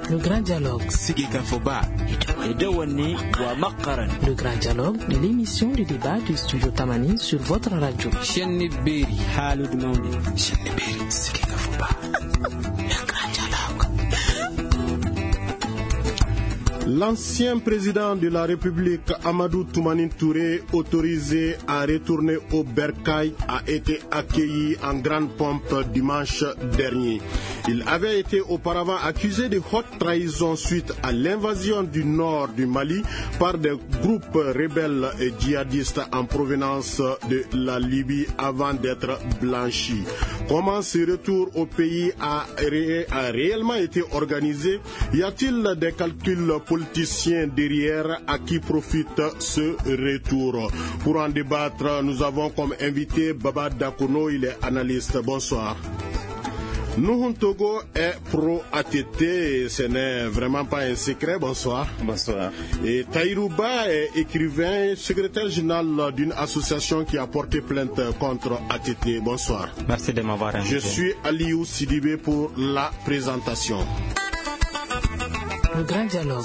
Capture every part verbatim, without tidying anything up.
Le grand dialogue. Le grand dialogue de l'émission de débat du studio Tamani sur votre radio. L'ancien président de la République, Amadou Toumani Touré, autorisé à retourner au Bercail, a été accueilli en grande pompe dimanche dernier. Il avait été auparavant accusé de haute trahison suite à l'invasion du nord du Mali par des groupes rebelles et djihadistes en provenance de la Libye avant d'être blanchi. Comment ce retour au pays a, ré, a réellement été organisé? Y a-t-il des calculs politiciens derrière à qui profite ce retour? Pour en débattre, nous avons comme invité Baba Dakono, il est analyste. Bonsoir. Nuhun Togo est pro-A T T, ce n'est vraiment pas un secret. Bonsoir. Bonsoir. Et Taïrouba est écrivain, secrétaire général d'une association qui a porté plainte contre A T T. Bonsoir. Merci de m'avoir invité. Je suis Aliou Sidibé pour la présentation. Le grand dialogue.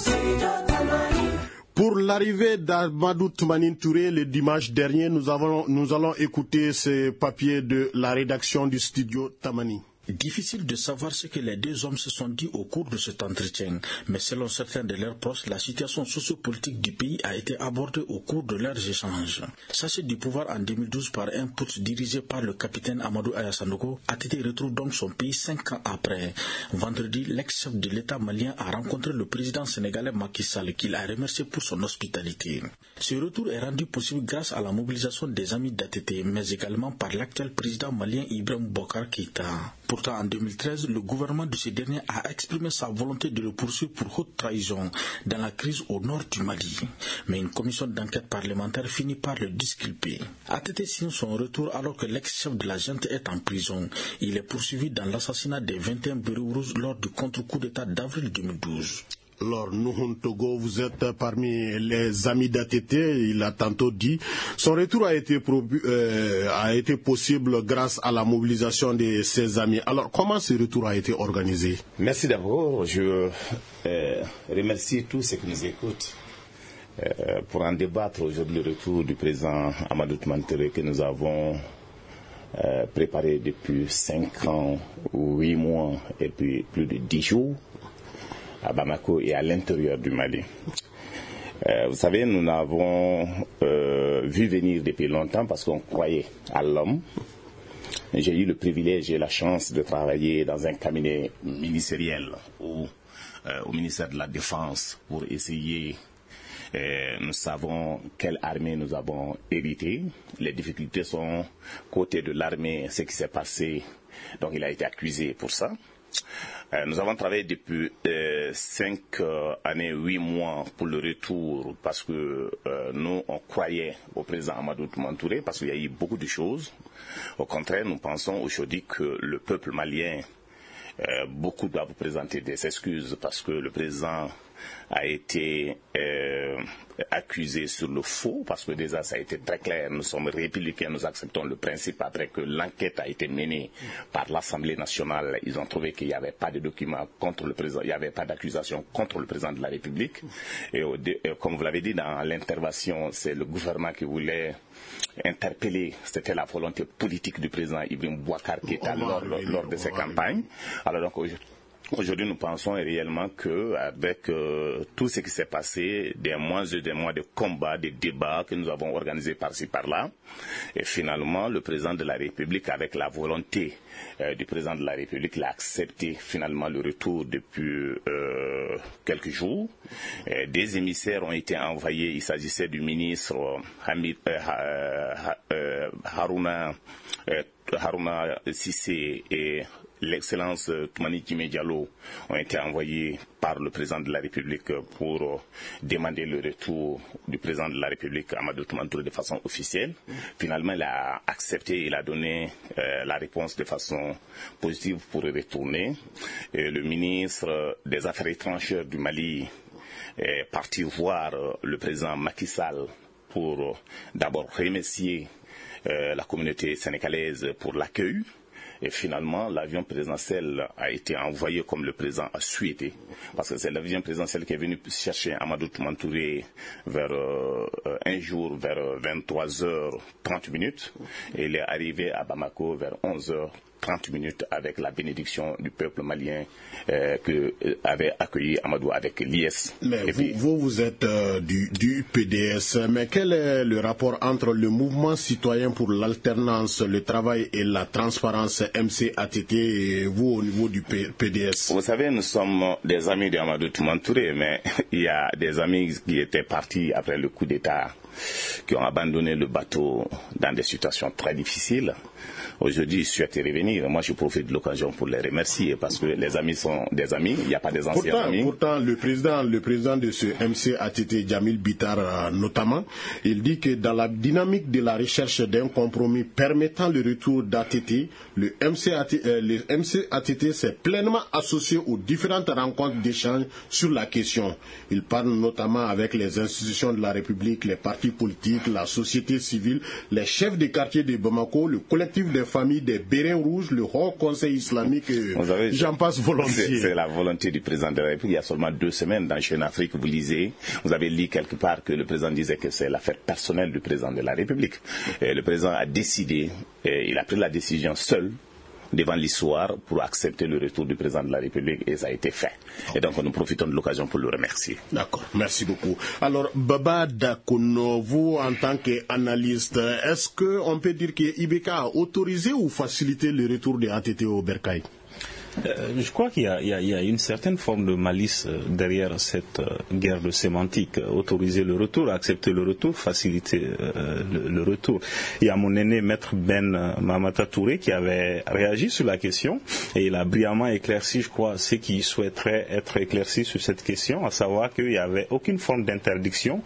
Pour l'arrivée d'Amadou Toumani Touré le dimanche dernier, nous, avons, nous allons écouter ce papier de la rédaction du studio Tamani. Difficile de savoir ce que les deux hommes se sont dit au cours de cet entretien, mais selon certains de leurs proches, la situation sociopolitique du pays a été abordée au cours de leurs échanges. Chassé du pouvoir en deux mille douze par un putsch dirigé par le capitaine Amadou Aya Sandaogo, A T T retrouve donc son pays cinq ans après. Vendredi, l'ex-chef de l'État malien a rencontré le président sénégalais Macky Sall, qu'il a remercié pour son hospitalité. Ce retour est rendu possible grâce à la mobilisation des amis d'A T T, mais également par l'actuel président malien Ibrahim Boubacar Keïta. Pourtant, en deux mille treize, le gouvernement de ce dernier a exprimé sa volonté de le poursuivre pour haute trahison dans la crise au nord du Mali. Mais une commission d'enquête parlementaire finit par le disculper. A T T signe son retour alors que l'ex-chef de la junte est en prison. Il est poursuivi dans l'assassinat des vingt et un Bérets Rouges lors du contre-coup d'État d'avril deux mille douze. Alors, Nuhun Togo, vous êtes parmi les amis d'A T T, il a tantôt dit. Son retour a été, probu, euh, a été possible grâce à la mobilisation de ses amis. Alors, comment ce retour a été organisé? Merci d'abord. Je euh, remercie tous ceux qui nous écoutent euh, pour en débattre aujourd'hui le retour du président Amadou Toumani Touré que nous avons euh, préparé depuis cinq ans, huit mois et puis plus de dix jours. À Bamako et à l'intérieur du Mali. Euh, vous savez, nous l'avons euh, vu venir depuis longtemps parce qu'on croyait à l'homme. J'ai eu le privilège et la chance de travailler dans un cabinet ministériel au, euh, au ministère de la Défense pour essayer, euh, nous savons quelle armée nous avons hérité. Les difficultés sont côté de l'armée, ce qui s'est passé, donc il a été accusé pour ça. Euh, nous avons travaillé depuis euh, cinq euh, années, huit mois pour le retour parce que euh, nous, on croyait au président Amadou Toumani Touré parce qu'il y a eu beaucoup de choses. Au contraire, nous pensons aujourd'hui que le peuple malien, euh, beaucoup doivent vous présenter des excuses parce que le président a été euh, accusé sur le faux, parce que déjà ça a été très clair, nous sommes républicains, nous acceptons le principe après que l'enquête a été menée par l'Assemblée nationale, ils ont trouvé qu'il n'y avait pas de documents contre le président, il n'y avait pas d'accusation contre le président de la République, et au, comme vous l'avez dit dans l'intervention, c'est le gouvernement qui voulait interpeller, c'était la volonté politique du président Ibrahim Boubacar Keïta lors, lors de ses campagnes. Alors donc aujourd'hui, Aujourd'hui, nous pensons réellement qu'avec euh, tout ce qui s'est passé, des mois et des mois de combats, de débats que nous avons organisés par-ci par-là, et finalement, le président de la République, avec la volonté euh, du président de la République, l'a accepté finalement le retour depuis euh, quelques jours. Et des émissaires ont été envoyés. Il s'agissait du ministre Hamid, euh, euh, Haruna, euh, Haruna Sissé et l'excellence Toumani Diallo ont été envoyés par le président de la République pour demander le retour du président de la République Amadou Toumani Touré de façon officielle. Finalement, il a accepté, il a donné euh, la réponse de façon positive pour retourner. Et le ministre des Affaires étrangères du Mali est parti voir le président Macky Sall pour d'abord remercier euh, la communauté sénégalaise pour l'accueil. Et finalement, l'avion présidentiel a été envoyé comme le président a souhaité, parce que c'est l'avion présidentiel qui est venu chercher Amadou Toumani Touré vers euh, un jour vers vingt-trois heures trente minutes, et il est arrivé à Bamako vers onze heures trente minutes avec la bénédiction du peuple malien euh, que euh, avait accueilli Amadou avec l'I S. Mais et vous, puis, vous, vous êtes euh, du, du P D S, mais quel est le rapport entre le mouvement citoyen pour l'alternance, le travail et la transparence M C A T T et vous au niveau du P D S? Vous savez, nous sommes des amis d'Amadou Toumani Touré, mais il y a des amis qui étaient partis après le coup d'État, qui ont abandonné le bateau dans des situations très difficiles. Aujourd'hui, ils souhaitent revenir. Moi, je profite de l'occasion pour les remercier parce que les amis sont des amis. Il n'y a pas des anciens pourtant, amis. Pourtant, le président, le président de ce M C A T T, Djamil Bitar, euh, notamment, il dit que dans la dynamique de la recherche d'un compromis permettant le retour d'A T T, le M C A T T, euh, le M C A T T s'est pleinement associé aux différentes rencontres d'échange sur la question. Il parle notamment avec les institutions de la République, les partis politiques, la société civile, les chefs des quartiers de Bamako, le collectif des familles des Bérins Rouges, le Haut Conseil islamique, j'en passe volontiers. C'est la volonté du président de la République. Il y a seulement deux semaines dans Jeune Afrique, vous lisez, vous avez lu quelque part que le président disait que c'est l'affaire personnelle du président de la République. Et le président a décidé, et il a pris la décision seul, devant l'histoire, pour accepter le retour du président de la République, et ça a été fait. Et donc nous profitons de l'occasion pour le remercier. D'accord, merci beaucoup. Alors Baba Dakono, vous en tant qu'analyste, est-ce qu'on peut dire que I B K a autorisé ou facilité le retour des A T T au Bercail? Euh, je crois qu'il y a, il y a, il y a une certaine forme de malice euh, derrière cette euh, guerre de sémantique. Euh, autoriser le retour, accepter le retour, faciliter euh, le, le retour. Il y a mon aîné Maître Ben euh, Mamata Touré qui avait réagi sur la question et il a brillamment éclairci, je crois, ceux qui souhaiteraient être éclaircis sur cette question, à savoir qu'il n'y avait aucune forme d'interdiction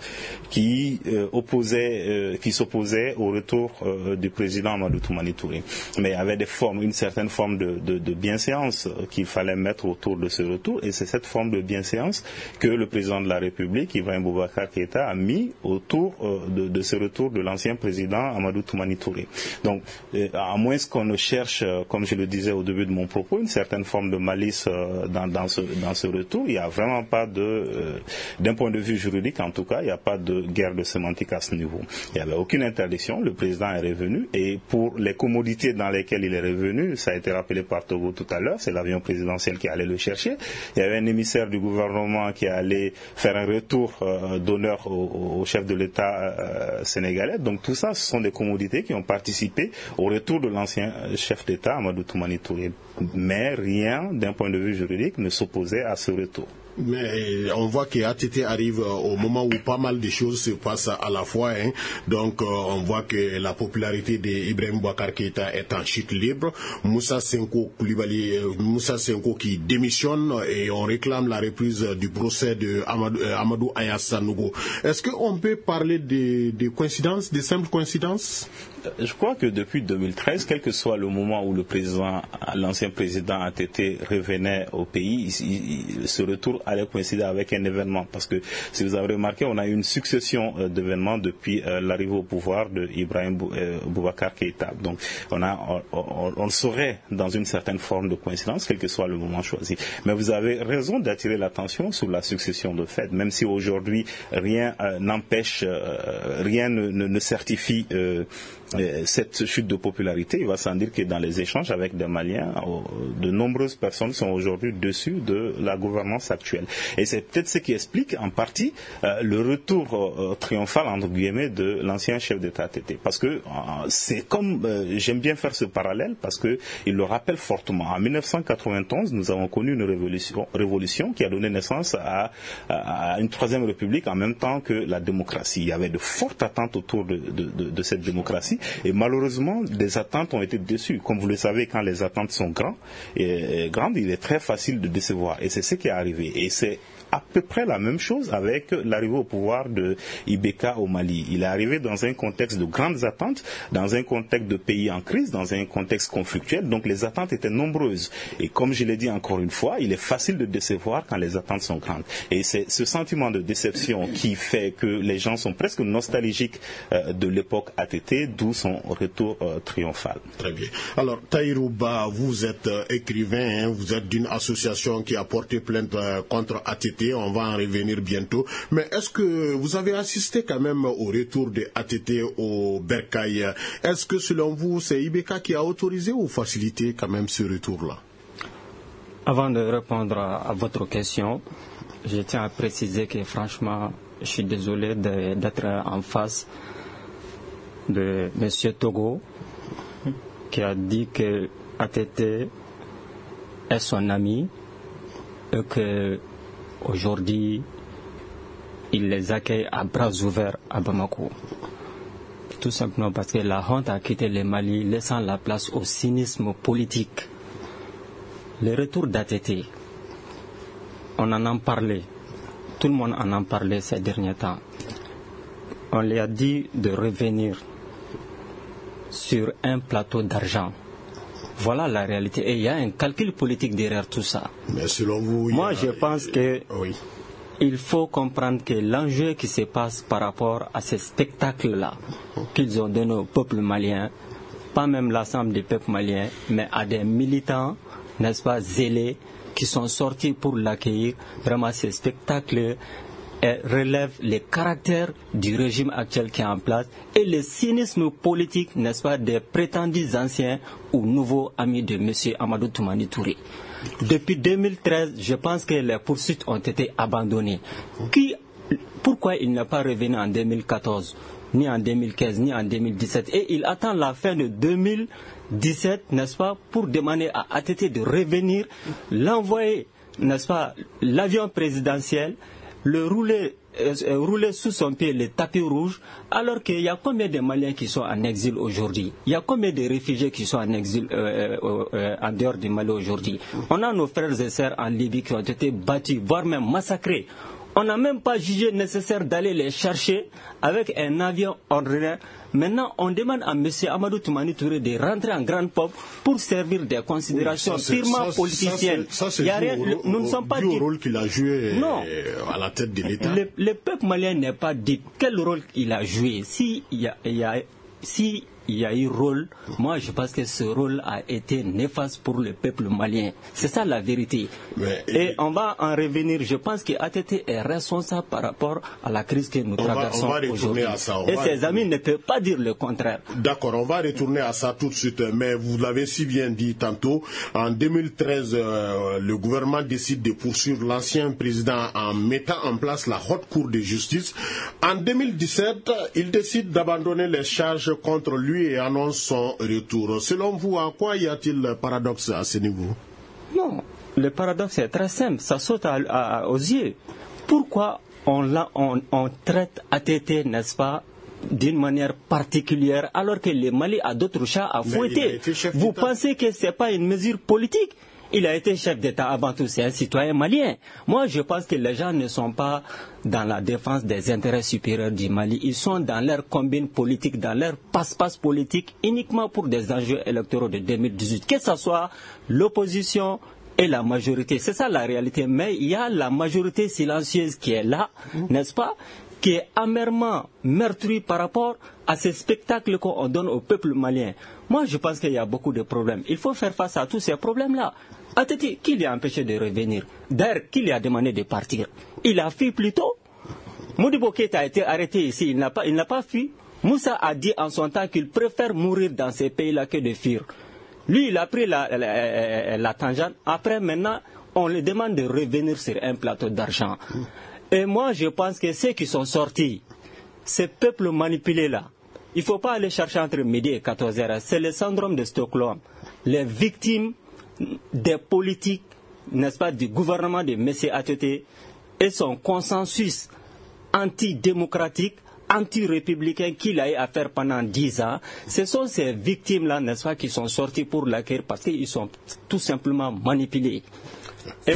qui euh, opposait, euh, qui s'opposait au retour euh, du président Amadou Toumani Touré. Mais il y avait des formes, une certaine forme de, de, de bienséance qu'il fallait mettre autour de ce retour, et c'est cette forme de bienséance que le président de la République, Ibrahim Boubacar Keïta, a mis autour euh, de, de ce retour de l'ancien président Amadou Toumani Touré. Donc, euh, à moins qu'on ne cherche, euh, comme je le disais au début de mon propos, une certaine forme de malice euh, dans, dans, ce, dans ce retour, il n'y a vraiment pas de, euh, d'un point de vue juridique en tout cas, il n'y a pas de guerre de sémantique à ce niveau. Il n'y avait aucune interdiction, le président est revenu, et pour les commodités dans lesquelles il est revenu, ça a été rappelé par Togo tout à l'heure, c'est l'avion présidentiel qui allait le chercher. Il y avait un émissaire du gouvernement qui allait faire un retour euh, d'honneur au, au chef de l'État euh, sénégalais. Donc tout ça, ce sont des commodités qui ont participé au retour de l'ancien chef d'État, Amadou Toumani Touré. Mais rien, d'un point de vue juridique, ne s'opposait à ce retour. Mais on voit que A T T arrive au moment où pas mal de choses se passent à la fois. Hein. Donc euh, on voit que la popularité d'Ibrahim Boubacar Keïta est en chute libre. Moussa Senko Koulibaly, euh, Moussa Senko qui démissionne et on réclame la reprise du procès de Amadou, euh, Amadou Aya Sanogo. Est-ce qu'on peut parler de, de coïncidences, de simples coïncidences? Je crois que depuis deux mille treize, quel que soit le moment où le président, l'ancien président A T T revenait au pays, il, il, ce retour allait coïncider avec un événement. Parce que si vous avez remarqué, on a eu une succession euh, d'événements depuis euh, l'arrivée au pouvoir de Ibrahim Bou, euh, Boubacar Keïta. Donc on, a, on, on, on saurait dans une certaine forme de coïncidence, quel que soit le moment choisi. Mais vous avez raison d'attirer l'attention sur la succession de faits, même si aujourd'hui rien euh, n'empêche, euh, rien ne, ne, ne certifie euh, cette chute de popularité. Il va sans dire que dans les échanges avec des Maliens, de nombreuses personnes sont aujourd'hui dessus de la gouvernance actuelle. Et c'est peut-être ce qui explique en partie euh, le retour euh, triomphal entre guillemets de l'ancien chef d'État A T T. Parce que euh, c'est comme, euh, j'aime bien faire ce parallèle parce que il le rappelle fortement. En mille neuf cent quatre-vingt-onze, nous avons connu une révolution, révolution qui a donné naissance à, à, à une troisième république en même temps que la démocratie. Il y avait de fortes attentes autour de, de, de, de cette démocratie. Et malheureusement, des attentes ont été déçues. Comme vous le savez, quand les attentes sont grandes, et, et grandes, il est très facile de décevoir. Et c'est ce qui est arrivé. Et c'est à peu près la même chose avec l'arrivée au pouvoir de I B K au Mali. Il est arrivé dans un contexte de grandes attentes, dans un contexte de pays en crise, dans un contexte conflictuel, donc les attentes étaient nombreuses. Et comme je l'ai dit encore une fois, il est facile de décevoir quand les attentes sont grandes. Et c'est ce sentiment de déception qui fait que les gens sont presque nostalgiques euh, de l'époque A T T, d'où d'où son retour euh, triomphal. Très bien. Alors, Taïrouba, vous êtes euh, écrivain, hein, vous êtes d'une association qui a porté plainte euh, contre A T T, on va en revenir bientôt. Mais est-ce que vous avez assisté quand même au retour de A T T au Bercail? Est-ce que selon vous, c'est I B K qui a autorisé ou facilité quand même ce retour-là? Avant de répondre à, à votre question, je tiens à préciser que franchement, je suis désolé de, d'être en face de M. Togo, qui a dit que A T T est son ami et que aujourd'hui il les accueille à bras ouverts à Bamako. Tout simplement parce que la honte a quitté le Mali, laissant la place au cynisme politique. Le retour d'A T T, on en a parlé, tout le monde en a parlé ces derniers temps. On lui a dit de revenir sur un plateau d'argent. Voilà la réalité. Et il y a un calcul politique derrière tout ça. Mais selon vous, moi, a... je pense que oui. il faut comprendre que l'enjeu qui se passe par rapport à ces spectacles-là qu'ils ont donnés au peuple malien, pas même l'ensemble du peuple malien, mais à des militants, n'est-ce pas, zélés, qui sont sortis pour l'accueillir. Vraiment, ces spectacles relèvent les caractères du régime actuel qui est en place et le cynisme politique, n'est-ce pas, des prétendus anciens ou nouveaux amis de M. Amadou Toumani Touré. Depuis deux mille treize, je pense que les poursuites ont été abandonnées. Qui, pourquoi il n'est pas revenu en deux mille quatorze, ni en deux mille quinze, ni en deux mille dix-sept, et il attend la fin de deux mille dix-sept, n'est-ce pas, pour demander à A T T de revenir, l'envoyer, n'est-ce pas, l'avion présidentiel, le rouler, euh, rouler sous son pied le tapis rouge, alors qu'il y a combien de Maliens qui sont en exil aujourd'hui? Il y a combien de réfugiés qui sont en exil euh, euh, euh, en dehors du Mali aujourd'hui? On a nos frères et sœurs en Libye qui ont été battus, voire même massacrés. On n'a même pas jugé nécessaire d'aller les chercher avec un avion ordinaire. Maintenant, on demande à M. Amadou Toumani Touré de rentrer en grande pompe pour servir des considérations oui, ça, purement ça, politiciennes. Ça, ça, ça, rien, au, nous ne sommes pas dit. Rôle qu'il a joué non. à la tête de l'État. Le, le peuple malien n'est pas dit quel rôle il a joué. Si il y a, il y a, si il y a eu rôle, moi je pense que ce rôle a été néfaste pour le peuple malien. C'est ça la vérité. Mais, et, et on va en revenir. Je pense que A T T est responsable par rapport à la crise que nous traversons aujourd'hui. Et ses amis ne peuvent pas dire le contraire. D'accord, on va retourner à ça tout de suite. Mais vous l'avez si bien dit tantôt, en deux mille treize, euh, le gouvernement décide de poursuivre l'ancien président en mettant en place la haute cour de justice. En deux mille dix-sept, il décide d'abandonner les charges contre lui et annonce son retour. Selon vous, à quoi y a-t-il paradoxe à ce niveau? Non, le paradoxe est très simple, ça saute à, à, aux yeux. Pourquoi on, on, on traite A T T, n'est-ce pas, d'une manière particulière, alors que le Mali a d'autres chats à fouetter? Vous pensez que ce n'est pas une mesure politique? Il a été chef d'État avant tout, c'est un citoyen malien. Moi, je pense que les gens ne sont pas dans la défense des intérêts supérieurs du Mali. Ils sont dans leur combine politique, dans leur passe-passe politique, uniquement pour des enjeux électoraux de deux mille dix-huit. Que ce soit l'opposition et la majorité. C'est ça la réalité. Mais il y a la majorité silencieuse qui est là, n'est-ce pas, qui est amèrement meurtrie par rapport à ces spectacles qu'on donne au peuple malien. Moi, je pense qu'il y a beaucoup de problèmes. Il faut faire face à tous ces problèmes-là. A T T, qui l'a empêché de revenir? D'ailleurs, qui lui a demandé de partir? Il a fui plus tôt. Modibo Keïta a été arrêté ici, il n'a pas, il n'a pas fui. Moussa a dit en son temps qu'il préfère mourir dans ces pays-là que de fuir. Lui, il a pris la, la, la, la tangente. Après, maintenant, on lui demande de revenir sur un plateau d'argent. Et moi, je pense que ceux qui sont sortis, ces peuples manipulés-là, il ne faut pas aller chercher entre midi et quatorze heures. C'est le syndrome de Stockholm. Les victimes des politiques, n'est-ce pas, du gouvernement de M. A T T et son consensus antidémocratique, anti-républicain qu'il a eu à faire pendant dix ans, ce sont ces victimes-là, n'est-ce pas, qui sont sorties pour l'accueillir parce qu'ils sont tout simplement manipulés. Et...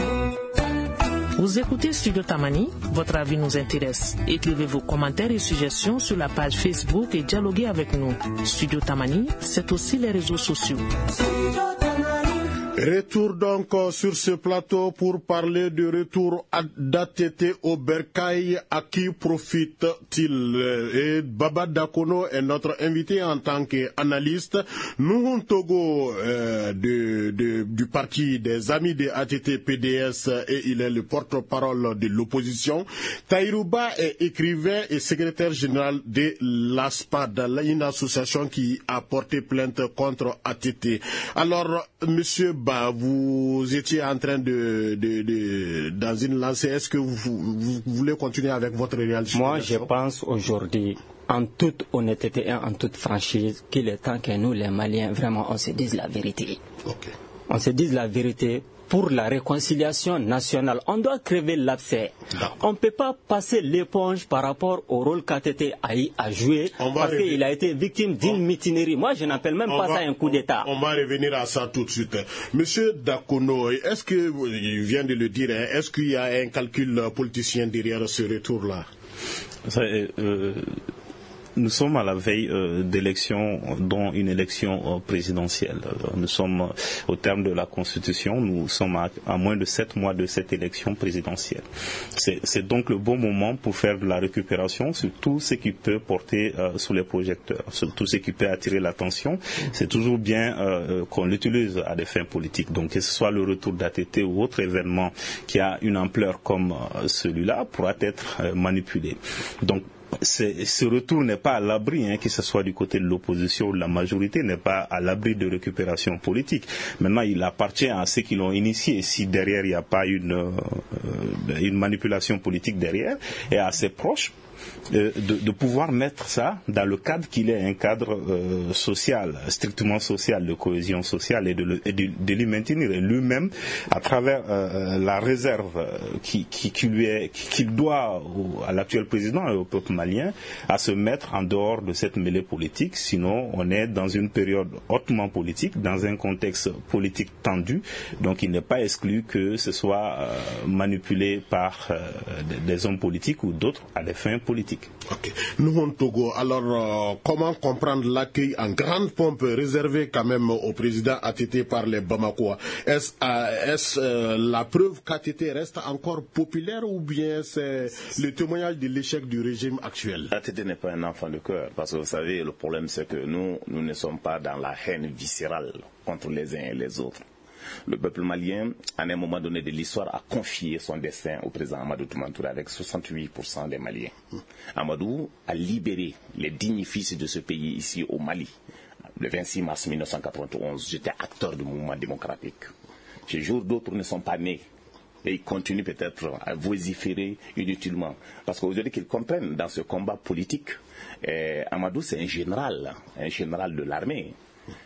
Vous écoutez Studio Tamani, votre avis nous intéresse. Écrivez vos commentaires et suggestions sur la page Facebook et dialoguez avec nous. Studio Tamani, c'est aussi les réseaux sociaux. Retour donc sur ce plateau pour parler du retour d'A T T au Bercail. À qui profite-t-il? Et Baba Dakono est notre invité en tant qu'analyste. Nuhun Togo euh, de, de, du parti des Amis des A T T P D S et il est le porte-parole de l'opposition. Taïrouba est écrivain et secrétaire général de l'A S P A D, une association qui a porté plainte contre A T T. Alors, monsieur Bah, vous étiez en train de, de, de dans une lancée. Est-ce que vous, vous, vous voulez continuer avec votre réalisation? Moi, je pense aujourd'hui, en toute honnêteté et en toute franchise, qu'il est temps que nous, les Maliens, vraiment, on se dise la vérité. Okay. On se dise la vérité. Pour la réconciliation nationale, on doit crever l'abcès. On ne peut pas passer l'éponge par rapport au rôle qu'A T T a joué parce qu'il a été victime d'une mutinerie. Moi, je n'appelle même pas va, ça un coup d'État. On va revenir à ça tout de suite. Monsieur Dakono, est-ce que, il vient de le dire, est-ce qu'il y a un calcul politicien derrière ce retour-là? Ça, euh, Nous sommes à la veille euh, d'élections, dont une élection euh, présidentielle. Nous sommes au terme de la Constitution, nous sommes à, à moins de sept mois de cette élection présidentielle. C'est donc le bon moment pour faire de la récupération sur tout ce qui peut porter euh, sous les projecteurs, sur tout ce qui peut attirer l'attention. C'est toujours bien euh, qu'on l'utilise à des fins politiques. Donc que ce soit le retour d'A T T ou autre événement qui a une ampleur comme euh, celui-là pourra être euh, manipulé. Donc ce retour n'est pas à l'abri, hein, que ce soit du côté de l'opposition ou de la majorité, n'est pas à l'abri de récupération politique. Maintenant, il appartient à ceux qui l'ont initié, si derrière il n'y a pas une, euh, une manipulation politique derrière, et à ses proches, Euh, de, de pouvoir mettre ça dans le cadre qu'il est un cadre euh, social, strictement social, de cohésion sociale et de, le, et de, de lui maintenir lui-même à travers euh, la réserve qui, qui, qui lui est, qu'il doit au, à l'actuel président et au peuple malien à se mettre en dehors de cette mêlée politique. Sinon, on est dans une période hautement politique, dans un contexte politique tendu. Donc, il n'est pas exclu que ce soit euh, manipulé par euh, des, des hommes politiques ou d'autres à des fins politiques. Ok. Nous, Togo, alors euh, comment comprendre l'accueil en grande pompe réservé quand même au président A T T par les Bamakois? Est-ce euh, est euh, la preuve qu'A T T reste encore populaire ou bien c'est le témoignage de l'échec du régime actuel? A T T n'est pas un enfant de cœur, parce que vous savez, le problème c'est que nous, nous ne sommes pas dans la haine viscérale contre les uns et les autres. Le peuple malien, à un moment donné de l'histoire, a confié son destin au président Amadou Toumani avec soixante-huit pour cent des Maliens. Amadou a libéré les dignes fils de ce pays ici au Mali. Le vingt-six mars mille neuf cent quatre-vingt-onze, j'étais acteur du mouvement démocratique. Ces jours, d'autres ne sont pas nés. Et ils continuent peut-être à vociférer inutilement. Parce qu'aujourd'hui, qu'ils comprennent dans ce combat politique, eh, Amadou, c'est un général, un général de l'armée.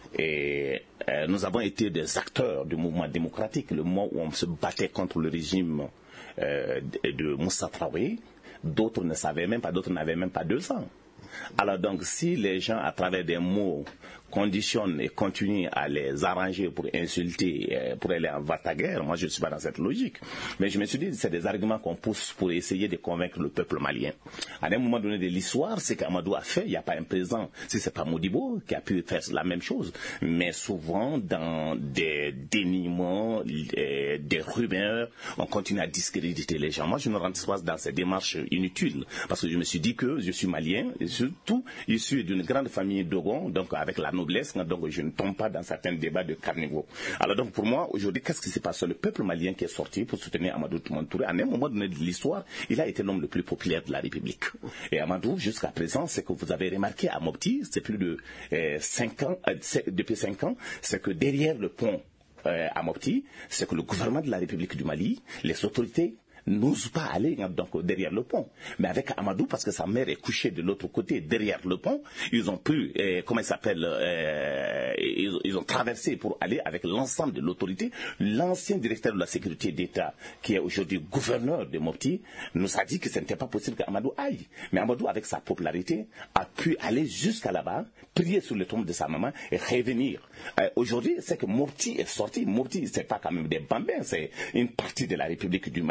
Et euh, nous avons été des acteurs du mouvement démocratique. Le moment où on se battait contre le régime euh, de, de Moussa Traoré, d'autres ne savaient même pas, d'autres n'avaient même pas deux ans. Alors donc, si les gens, à travers des mots, conditionnent et continuent à les arranger pour insulter, pour aller en va-ta-guerre, moi je ne suis pas dans cette logique. Mais je me suis dit, c'est des arguments qu'on pousse pour essayer de convaincre le peuple malien. À un moment donné de l'histoire, ce qu'Amadou a fait, il n'y a pas un président, si ce n'est pas Modibo qui a pu faire la même chose, mais souvent dans des déniements, des, des rumeurs, on continue à discréditer les gens. Moi je ne rentre pas dans ces démarches inutiles, parce que je me suis dit que je suis malien, et surtout issu d'une grande famille Dogon, donc avec la noblesse, donc je ne tombe pas dans certains débats de carnivaux. Alors donc pour moi, aujourd'hui, qu'est-ce qui s'est passé? Le peuple malien qui est sorti pour soutenir Amadou Toumani Touré, à un moment donné de l'histoire, il a été l'homme le plus populaire de la République. Et Amadou, jusqu'à présent, c'est que vous avez remarqué à Mopti, c'est plus de euh, cinq ans, euh, depuis cinq ans, c'est que derrière le pont euh, à Mopti, c'est que le gouvernement de la République du Mali, les autorités, n'ose pas aller donc derrière le pont. Mais avec Amadou, parce que sa mère est couchée de l'autre côté, derrière le pont, ils ont pu, euh, comment il s'appelle, euh, ils, ils ont traversé pour aller avec l'ensemble de l'autorité. L'ancien directeur de la sécurité d'État, qui est aujourd'hui gouverneur de Mopti, nous a dit que ce n'était pas possible qu'Amadou aille. Mais Amadou, avec sa popularité, a pu aller jusqu'à là-bas, prier sur le tombe de sa maman et revenir. Euh, aujourd'hui, c'est que Mopti est sorti. Mopti, c'est pas quand même des bambins, c'est une partie de la République du Mali.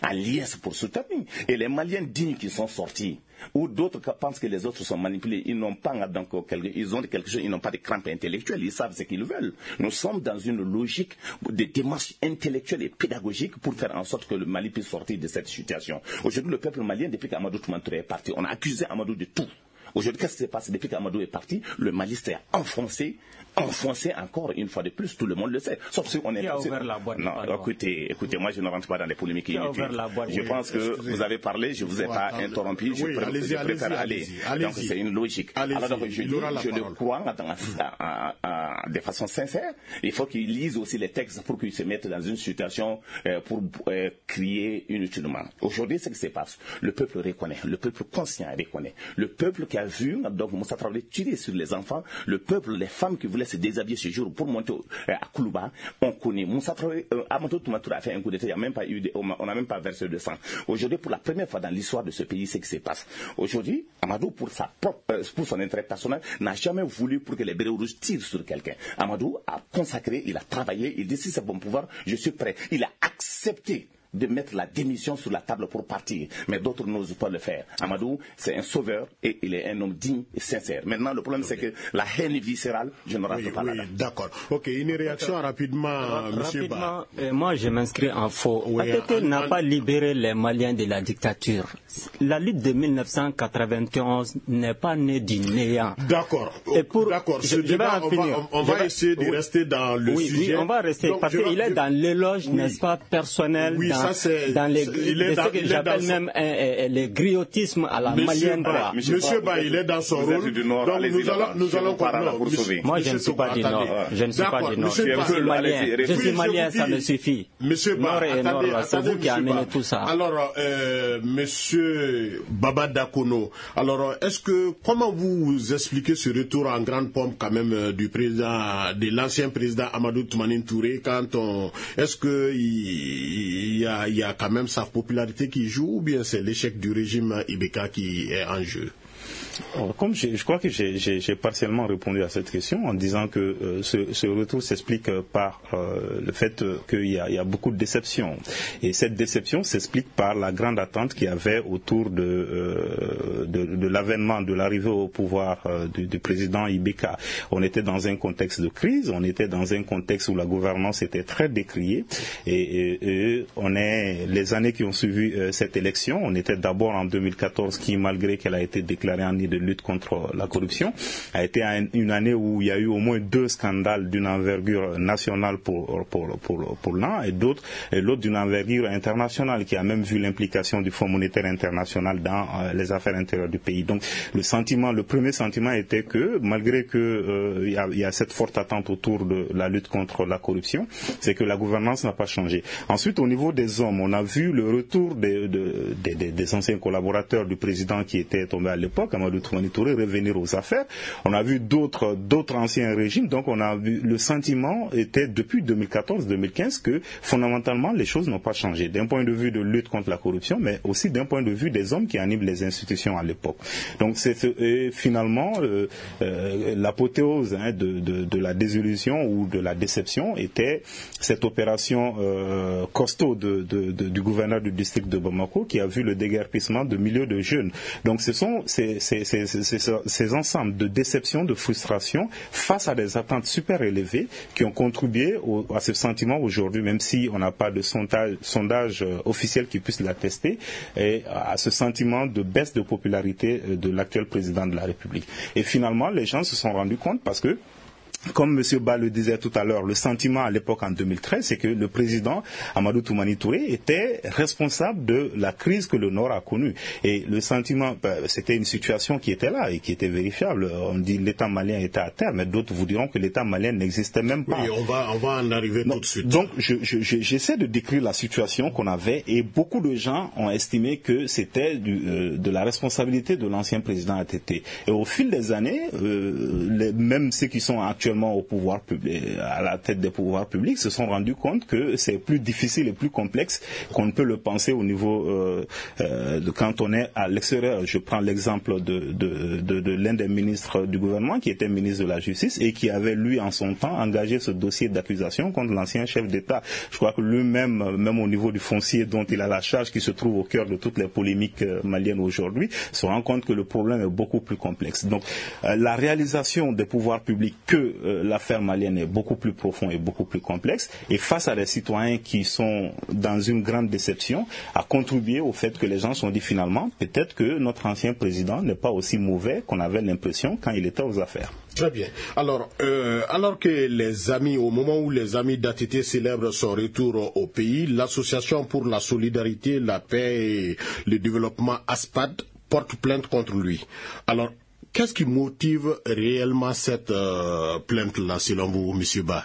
alliance pour soutenir. Et les Maliens dignes qui sont sortis, ou d'autres qui pensent que les autres sont manipulés, ils n'ont pas donc, ils ont quelque chose, ils n'ont pas de crampes intellectuelles, ils savent ce qu'ils veulent. Nous sommes dans une logique de démarche intellectuelle et pédagogique pour faire en sorte que le Mali puisse sortir de cette situation. Aujourd'hui, le peuple malien, depuis qu'Amadou Toumani Touré est parti, on a accusé Amadou de tout. Aujourd'hui, qu'est-ce qui se passe? Depuis qu'Amadou est parti, le Mali s'est enfoncé, enfoncé encore une fois de plus, tout le monde le sait. Sauf si on est... Qui a ouvert la boîte? Non, écoutez, écoutez, moi je ne rentre pas dans les polémiques Qui a inutiles. ouvert la boîte? Je Oui, pense que excusez. vous avez parlé, je ne vous ai Ouais, pas attendez. interrompu, je, Oui, préfère, allez-y, je préfère allez-y, aller. allez-y. Donc c'est une logique. Allez-y, Alors donc, je, il dis, aura la je le parole. crois à, à, à, à, de façon sincère. Il faut qu'ils lisent aussi les textes pour qu'ils se mettent dans une situation euh, pour euh, crier inutilement. Aujourd'hui, ce qui se passe, le peuple reconnaît, le peuple conscient reconnaît, le peuple qui a vu donc Moussa Traoré tirer sur les enfants, le peuple, les femmes qui voulaient se déshabiller ce jour pour monter euh, à Koulouba, on connaît. Moussa Traoré, euh, Amadou Toumani Touré a fait un coup d'État, il n'y a même pas eu de, on n'a même pas versé de sang. Aujourd'hui, pour la première fois dans l'histoire de ce pays, c'est ce qui se passe. Aujourd'hui, Amadou, pour sa propre, euh, pour son intérêt personnel, n'a jamais voulu pour que les bérets rouges tirent sur quelqu'un. Amadou a consacré, il a travaillé, il dit si c'est bon pouvoir, je suis prêt. Il a accepté de mettre la démission sur la table pour partir. Mais d'autres n'osent pas le faire. Amadou, c'est un sauveur et il est un homme digne et sincère. Maintenant, le problème, okay. c'est que la haine viscérale, je ne rentre oui, pas oui, là-dedans. D'accord. Ok, une réaction rapidement, Alors, monsieur rapidement, Ba. euh, moi, je m'inscris en faux. Oui, A T T en, n'a en... pas libéré les Maliens de la dictature. La lutte de mille neuf cent quatre-vingt-onze n'est pas née du néant. D'accord. Pour... D'accord. Ce je, débat, je on va, on, on va vais... essayer de oui. rester dans le oui, sujet. Oui, on va rester Donc, parce qu'il vais... est dans l'éloge, oui. n'est-ce pas, personnel, oui, dans, ça, c'est... dans les, il est de dans, ce que j'appelle son... même un, un, les griotismes à la Monsieur malienne. Ba, Monsieur, Monsieur Ba, il est dans son rôle. Du Nord, donc nous allons, nous allons non, monsieur, moi, je ne suis pas du Nord. Je ne suis pas du Nord. Je suis malien. Je suis malien, ça me suffit. Monsieur Ba, Nord et Nord, là, c'est vous qui amenez tout ça. Alors, euh, Monsieur Baba Dakono, alors, est-ce que, comment vous expliquez ce retour en grande pompe quand même du président, de l'ancien président Amadou Toumani Touré, quand on, est-ce que il y a, il y a quand même sa popularité qui joue ou bien c'est l'échec du régime Ibeka qui est en jeu? Comme je, je crois que j'ai partiellement répondu à cette question en disant que euh, ce, ce retour s'explique par euh, le fait euh, qu'il y, y a beaucoup de déception. Et cette déception s'explique par la grande attente qu'il y avait autour de, euh, de, de l'avènement, de l'arrivée au pouvoir euh, du, du président Ibeka. On était dans un contexte de crise, on était dans un contexte où la gouvernance était très décriée. Et, et, et on est, les années qui ont suivi euh, cette élection, on était d'abord en deux mille quatorze qui, malgré qu'elle a été déclarée en de lutte contre la corruption, a été une année où il y a eu au moins deux scandales d'une envergure nationale pour, pour, pour, pour l'un et d'autres, et l'autre d'une envergure internationale qui a même vu l'implication du Fonds monétaire international dans euh, les affaires intérieures du pays. Donc le sentiment, le premier sentiment était que malgré que euh, il y a, il y a cette forte attente autour de la lutte contre la corruption, c'est que la gouvernance n'a pas changé. Ensuite, au niveau des hommes, on a vu le retour des, de, des, des, des anciens collaborateurs du président qui étaient tombés à l'époque, Amadou Toumani Touré, revenir aux affaires. On a vu d'autres d'autres anciens régimes, donc on a vu le sentiment était depuis deux mille quatorze deux mille quinze que fondamentalement les choses n'ont pas changé d'un point de vue de lutte contre la corruption, mais aussi d'un point de vue des hommes qui animent les institutions à l'époque. Donc c'est finalement euh, euh, l'apothéose hein, de, de, de la désillusion ou de la déception était cette opération euh, costaud de, de, de, du gouverneur du district de Bamako qui a vu le déguerpissement de milliers de jeunes. Donc ce sont ces, ces, ces, ces, ces ensembles de déception, de frustration face à des attentes super élevées qui ont contribué au, à ce sentiment aujourd'hui, même si on n'a pas de sondage, sondage euh, officiel qui puisse l'attester, et à ce sentiment de baisse de popularité de l'actuel président de la République. Et finalement, les gens se sont rendus compte parce que comme M. Ba le disait tout à l'heure, le sentiment à l'époque en deux mille treize, c'est que le président Amadou Toumani Touré était responsable de la crise que le Nord a connue. Et le sentiment, ben, c'était une situation qui était là et qui était vérifiable. On dit l'État malien était à terre, mais d'autres vous diront que l'État malien n'existait même pas. Oui, on va, on va en arriver donc, tout de suite. Donc, je, je, je, j'essaie de décrire la situation qu'on avait et beaucoup de gens ont estimé que c'était du, euh, de la responsabilité de l'ancien président A T T. Et au fil des années, euh, les, même ceux qui sont actuellement actuellement au pouvoir public, à la tête des pouvoirs publics se sont rendus compte que c'est plus difficile et plus complexe qu'on ne peut le penser au niveau euh, euh, de quand on est à l'extérieur. Je prends l'exemple de, de, de, de l'un des ministres du gouvernement qui était ministre de la Justice et qui avait lui en son temps engagé ce dossier d'accusation contre l'ancien chef d'État. Je crois que lui-même, même au niveau du foncier dont il a la charge, qui se trouve au cœur de toutes les polémiques maliennes aujourd'hui, se rend compte que le problème est beaucoup plus complexe. Donc euh, la réalisation des pouvoirs publics que euh, l'affaire malienne est beaucoup plus profonde et beaucoup plus complexe, et face à des citoyens qui sont dans une grande déception, a contribué au fait que les gens se sont dit finalement, peut-être que notre ancien président n'est pas aussi mauvais qu'on avait l'impression quand il était aux affaires. Très bien. Alors, euh, alors que les amis, au moment où les amis d'A T T célèbrent son retour au pays, l'Association pour la solidarité, la paix et le développement A S P A D porte plainte contre lui. Alors, qu'est-ce qui motive réellement cette euh, plainte-là, selon vous, M. Ba?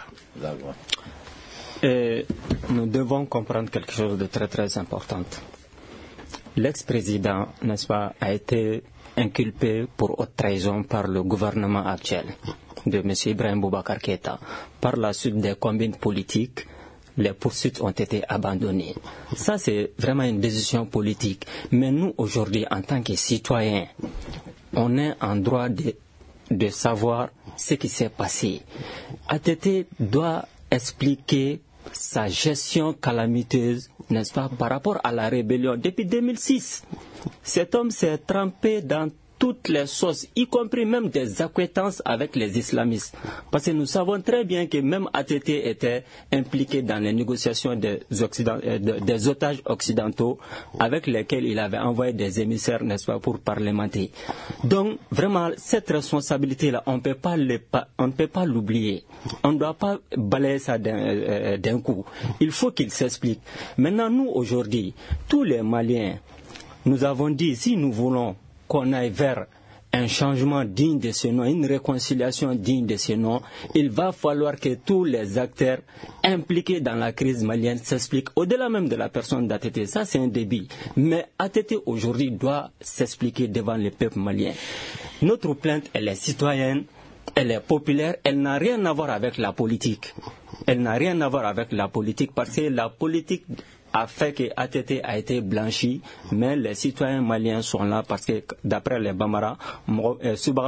Et nous devons comprendre quelque chose de très très important. L'ex-président, n'est-ce pas, a été inculpé pour haute trahison par le gouvernement actuel de M. Ibrahim Boubacar Keïta. Par la suite des combines politiques, les poursuites ont été abandonnées. Ça, c'est vraiment une décision politique. Mais nous, aujourd'hui, en tant que citoyens, on est en droit de, de savoir ce qui s'est passé. A T T doit expliquer sa gestion calamiteuse, n'est-ce pas, par rapport à la rébellion depuis deux mille six. Cet homme s'est trempé dans toutes les sauces, y compris même des acquaintances avec les islamistes. Parce que nous savons très bien que même A T T était impliqué dans les négociations des, Occident, des otages occidentaux avec lesquels il avait envoyé des émissaires, n'est-ce pas, pour parlementer. Donc, vraiment, cette responsabilité-là, on peut pas le, on ne peut pas l'oublier. On ne doit pas balayer ça d'un, d'un coup. Il faut qu'il s'explique. Maintenant, nous, aujourd'hui, tous les Maliens, nous avons dit, si nous voulons qu'on aille vers un changement digne de ce nom, une réconciliation digne de ce nom, il va falloir que tous les acteurs impliqués dans la crise malienne s'expliquent, au-delà même de la personne d'A T T. Ça, c'est un débit. Mais A T T, aujourd'hui, doit s'expliquer devant le peuple malien. Notre plainte, elle est citoyenne, elle est populaire, elle n'a rien à voir avec la politique. Elle n'a rien à voir avec la politique parce que la politique a fait que A T T a été blanchi, mais les citoyens maliens sont là parce que d'après les Bamara, on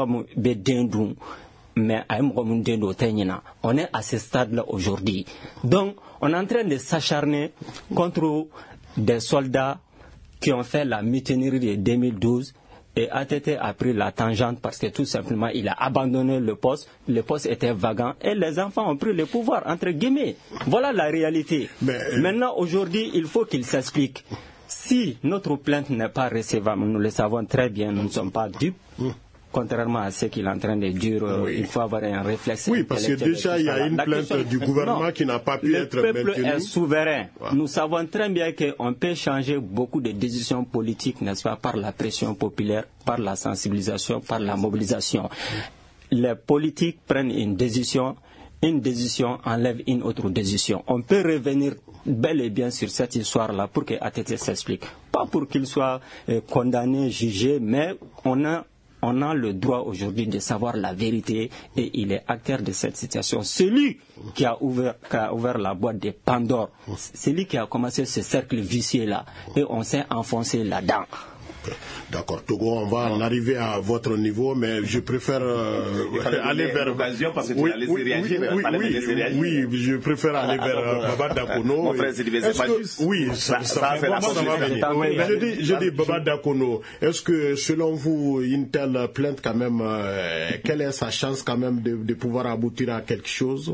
est à ce stade-là aujourd'hui. Donc, on est en train de s'acharner contre des soldats qui ont fait la mutinerie de deux mille douze. Et A T T a pris la tangente parce que tout simplement il a abandonné le poste, le poste était vacant et les enfants ont pris le pouvoir, entre guillemets. Voilà la réalité. Mais, maintenant, aujourd'hui, il faut qu'il s'explique. Si notre plainte n'est pas recevable, nous le savons très bien, nous ne sommes pas dupes. Mmh. Contrairement à ce qu'il est en train de dire, oui. Il faut avoir un réflexe. Oui, parce que déjà, il y a une plainte question... du gouvernement non, qui n'a pas pu être maintenue. Le peuple est souverain. Ouais. Nous savons très bien qu'on peut changer beaucoup de décisions politiques, n'est-ce pas, par la pression populaire, par la sensibilisation, par la mobilisation. Les politiques prennent une décision, une décision enlève une autre décision. On peut revenir bel et bien sur cette histoire-là pour que A T T s'explique. Pas pour qu'il soit euh, condamné, jugé, mais on a On a le droit aujourd'hui de savoir la vérité et il est acteur de cette situation. Celui qui a ouvert, qui a ouvert la boîte de Pandore, celui qui a commencé ce cercle vicieux-là et on s'est enfoncé là-dedans. D'accord, Togo, on va en arriver à votre niveau, mais je préfère euh, aller vers... Parce que tu oui, as laissé oui, réagir, oui, oui, oui, laissé réagir. Oui, je préfère aller vers euh, Baba Dakono. Mon frère, c'est pas que, juste. Oui, ça, ça, ça, ça, ça va venir. Oui, je dis, je dis Baba Dakono, est-ce que selon vous, une telle plainte quand même, euh, quelle est sa chance quand même de, de pouvoir aboutir à quelque chose?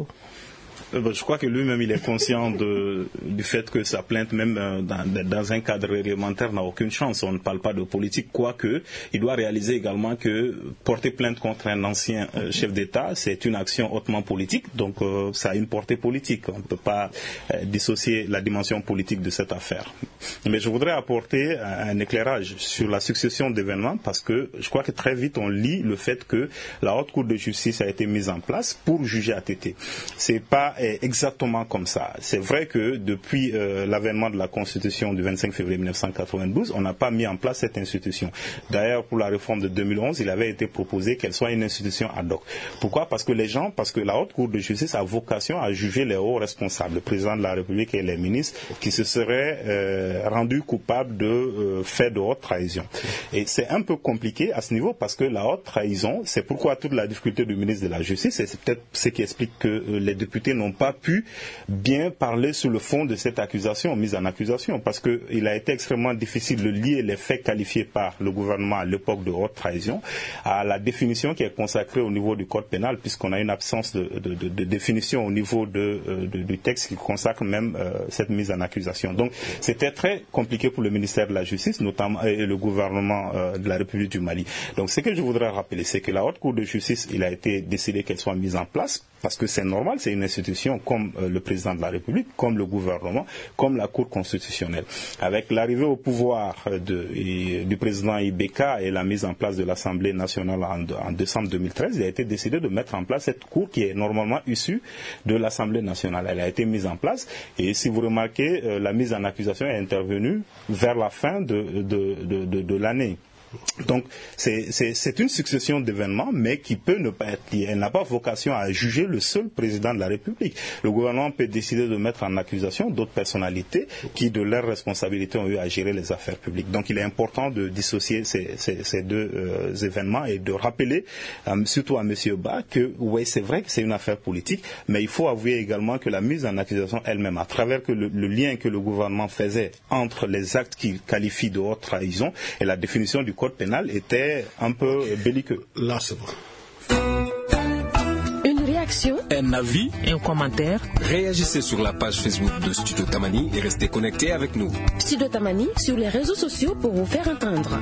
Je crois que lui-même, il est conscient de, du fait que sa plainte, même dans, dans un cadre réglementaire, n'a aucune chance. On ne parle pas de politique, quoique il doit réaliser également que porter plainte contre un ancien euh, chef d'État, c'est une action hautement politique, donc euh, ça a une portée politique. On ne peut pas euh, dissocier la dimension politique de cette affaire. Mais je voudrais apporter un, un éclairage sur la succession d'événements, parce que je crois que très vite, on lit le fait que la Haute Cour de justice a été mise en place pour juger A T T. C'est pas est exactement comme ça. C'est vrai que depuis euh, l'avènement de la Constitution du vingt-cinq février mille neuf cent quatre-vingt-douze, on n'a pas mis en place cette institution. D'ailleurs, pour la réforme de deux mille onze, il avait été proposé qu'elle soit une institution ad hoc. Pourquoi? Parce que les gens, parce que la Haute Cour de justice a vocation à juger les hauts responsables, le président de la République et les ministres, qui se seraient euh, rendus coupables de euh, faits de haute trahison. Et c'est un peu compliqué à ce niveau parce que la haute trahison, c'est pourquoi toute la difficulté du ministre de la Justice, et c'est peut-être ce qui explique que euh, les députés n'ont pas pu bien parler sur le fond de cette accusation, mise en accusation, parce qu'il a été extrêmement difficile de lier les faits qualifiés par le gouvernement à l'époque de haute trahison à la définition qui est consacrée au niveau du code pénal, puisqu'on a une absence de, de, de, de définition au niveau de, de, du texte qui consacre même euh, cette mise en accusation. Donc c'était très compliqué pour le ministère de la Justice, notamment et le gouvernement euh, de la République du Mali. Donc ce que je voudrais rappeler, c'est que la Haute Cour de justice, il a été décidé qu'elle soit mise en place, parce que c'est normal, c'est une institution comme euh, le président de la République, comme le gouvernement, comme la Cour constitutionnelle. Avec l'arrivée au pouvoir de, et, du président Ibeka et la mise en place de l'Assemblée nationale en, en décembre deux mille treize, il a été décidé de mettre en place cette Cour qui est normalement issue de l'Assemblée nationale. Elle a été mise en place et si vous remarquez, euh, la mise en accusation est intervenue vers la fin de, de, de, de, de l'année. Donc c'est, c'est, c'est une succession d'événements, mais qui peut ne pas être liée. Elle n'a pas vocation à juger le seul président de la République. Le gouvernement peut décider de mettre en accusation d'autres personnalités qui, de leur responsabilité, ont eu à gérer les affaires publiques. Donc il est important de dissocier ces, ces, ces deux euh, événements et de rappeler, euh, surtout à M. Ba, que oui, c'est vrai que c'est une affaire politique, mais il faut avouer également que la mise en accusation elle-même, à travers que le, le lien que le gouvernement faisait entre les actes qu'il qualifie de haute trahison et la définition du code pénal était un peu belliqueux. Là, c'est bon. Une réaction, un avis, un commentaire. Réagissez sur la page Facebook de Studio Tamani et restez connectés avec nous. Studio Tamani sur les réseaux sociaux pour vous faire entendre.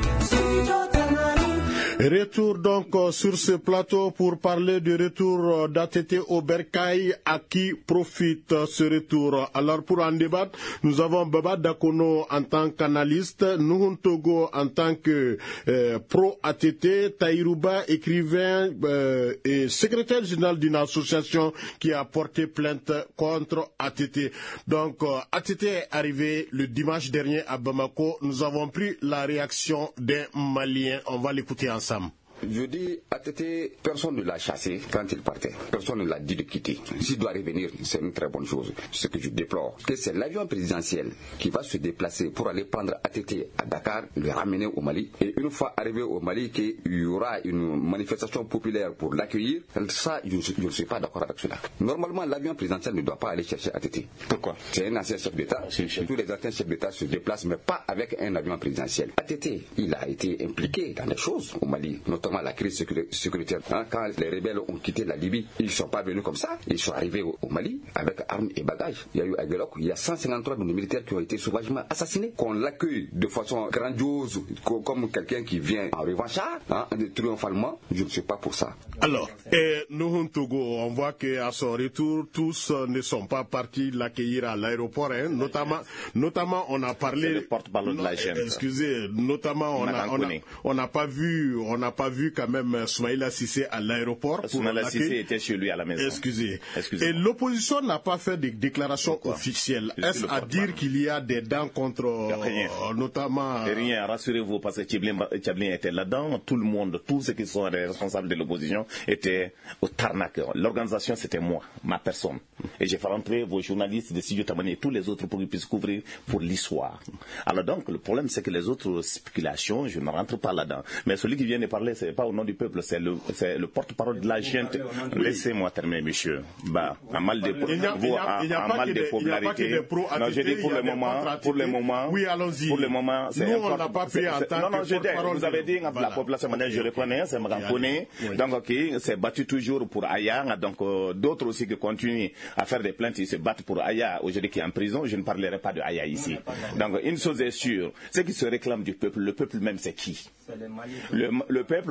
Retour donc sur ce plateau pour parler du retour d'A T T au Bercail. À qui profite ce retour? Alors pour en débattre, nous avons Baba Dakono en tant qu'analyste, Nuhun Togo en tant que euh, pro-A T T, Taïrouba, écrivain euh, et secrétaire général d'une association qui a porté plainte contre A T T. Donc euh, A T T est arrivé le dimanche dernier à Bamako. Nous avons pris la réaction des Maliens. On va l'écouter ensemble. Je dis, A T T, personne ne l'a chassé quand il partait. Personne ne l'a dit de quitter. S'il doit revenir, c'est une très bonne chose. Ce que je déplore, que c'est l'avion présidentiel qui va se déplacer pour aller prendre A T T à Dakar, le ramener au Mali. Et une fois arrivé au Mali, qu'il y aura une manifestation populaire pour l'accueillir, ça, je ne suis pas d'accord avec cela. Normalement, l'avion présidentiel ne doit pas aller chercher A T T. Pourquoi? C'est un ancien chef d'État. Tous les anciens chefs d'État se déplacent, mais pas avec un avion présidentiel. A T T, il a été impliqué dans des choses au Mali, notamment la crise sécuritaire. Hein, quand les rebelles ont quitté la Libye, ils ne sont pas venus comme ça. Ils sont arrivés au, au Mali avec armes et bagages. Il y a eu à Guelok, il y a cent cinquante-trois de nos militaires qui ont été sauvagement assassinés. Qu'on l'accueille de façon grandiose, comme quelqu'un qui vient en revanchard, hein, triomphalement, je ne suis pas pour ça. Alors, et nous, Togo, on voit qu'à son retour, tous ne sont pas partis l'accueillir à l'aéroport. Hein, notamment, notamment, on a parlé. C'est le porte-parole de la junte. Excusez, notamment, on n'a on a, on a pas vu, on n'a pas vu quand même Soumaïla Cissé à l'aéroport. Soumaïla Cissé était chez lui à la maison. Excusez. Et l'opposition n'a pas fait de déclaration Pourquoi? officielle. Est-ce à dire qu'il y a des dents contre, euh, notamment. Rien, rassurez-vous, parce que Tchablin était là-dedans. Tout le monde, tous ceux qui sont les responsables de l'opposition étaient au tarnac. L'organisation, c'était moi, ma personne. Et j'ai fait rentrer vos journalistes de Studio Tamani et tous les autres pour qu'ils puissent couvrir pour l'histoire. Alors donc, le problème, c'est que les autres spéculations, je ne rentre pas là-dedans. Mais celui qui vient de parler, c'est pas au nom du peuple, c'est le, c'est le porte-parole de la gente. Laissez-moi terminer, monsieur. Bah, un mal de, vous, un mal de popularité. Non, je dis pour le moment, pour le moment, oui, allons-y. Pour le moment, c'est nous, on n'a pas pris en tant non, non, que je dis, vous avez dit, voilà. la population, je le connais, c'est ma connaît. Donc, ok, c'est battu toujours pour Aya. Donc, euh, d'autres aussi qui continuent à faire des plaintes, ils se battent pour Aya, aujourd'hui qui est en prison. Je ne parlerai pas de Aya ici. Donc, une chose est sûre, ce qui se réclame du peuple, le peuple même, c'est qui? Le, le peuple,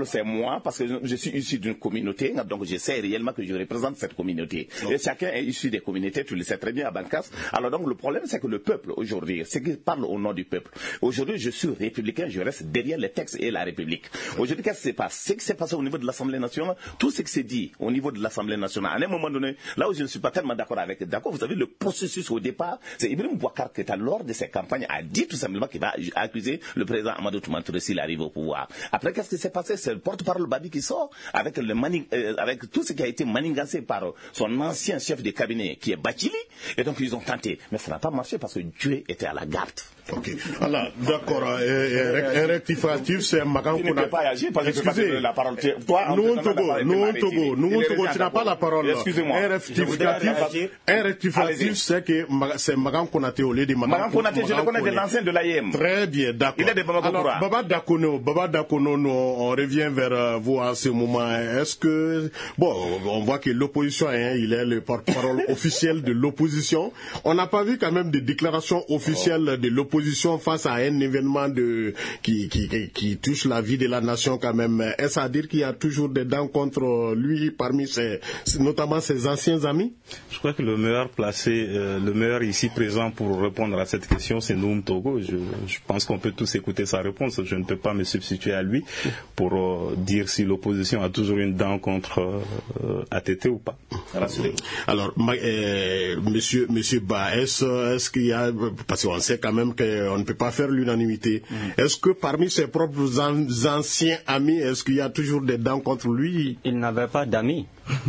c'est moi, parce que je, je suis issu d'une communauté, donc je sais réellement que je représente cette communauté. Okay. Et chacun est issu des communautés, tu le sais très bien à Bankas. Alors donc le problème, c'est que le peuple aujourd'hui, c'est qu'il parle au nom du peuple. Aujourd'hui, je suis républicain, je reste derrière les textes et la République. Aujourd'hui, qu'est-ce qui se passe? Ce qui s'est passé au niveau de l'Assemblée nationale, tout ce qui s'est dit au niveau de l'Assemblée nationale, à un moment donné, là où je ne suis pas tellement d'accord avec, d'accord, vous savez, le processus au départ, c'est Ibrahim Boubacar Keïta, lors de ses campagnes, a dit tout simplement qu'il va accuser le président Amadou Toumani Touré s'il arrive au pouvoir. Après, qu'est-ce qui s'est passé? C'est le porte-parole Babi qui sort avec, le mani, euh, avec tout ce qui a été manigancé par son ancien chef de cabinet qui est Bachili, et donc ils ont tenté. Mais ça n'a pas marché parce que Dieu était à la garde. Ok. Alors, d'accord. Un rectificatif, c'est Magan Konaté. Tu ne peux pas agir parce que excusez, la parole. Toi, nous, Togo, nous, Togo, nous, Togo, tu n'as pas la parole. Excusez-moi. Un rectificatif, un rectificatif, c'est que c'est Magan Konaté au lieu de Magan. Magan Konaté, je le connais de l'ancien de l'A I M. Très bien, d'accord. Il est de Bamako. Alors, Baba Dakono, Baba Dakono, on revient vers vous à ce moment. Est-ce que, bon, on voit que l'opposition, hein, il est le porte-parole officiel de l'opposition. On n'a pas vu quand même des déclarations officielles de l'opposition face à un événement de, qui, qui, qui, qui touche la vie de la nation quand même. Est-ce à dire qu'il y a toujours des dents contre lui parmi ses, notamment ses anciens amis? Je crois que le meilleur placé, euh, le meilleur ici présent pour répondre à cette question, c'est Noum Togo. Je, je pense qu'on peut tous écouter sa réponse. Je ne peux pas me substituer à lui pour euh, dire si l'opposition a toujours une dent contre euh, A T T ou pas. Alors, ma, euh, monsieur, monsieur Ba, est-ce, est-ce qu'il y a, parce qu'on sait quand même que on ne peut pas faire l'unanimité. Mmh. Est-ce que parmi ses propres an anciens amis, est-ce qu'il y a toujours des dents contre lui? Il n'avait pas d'amis.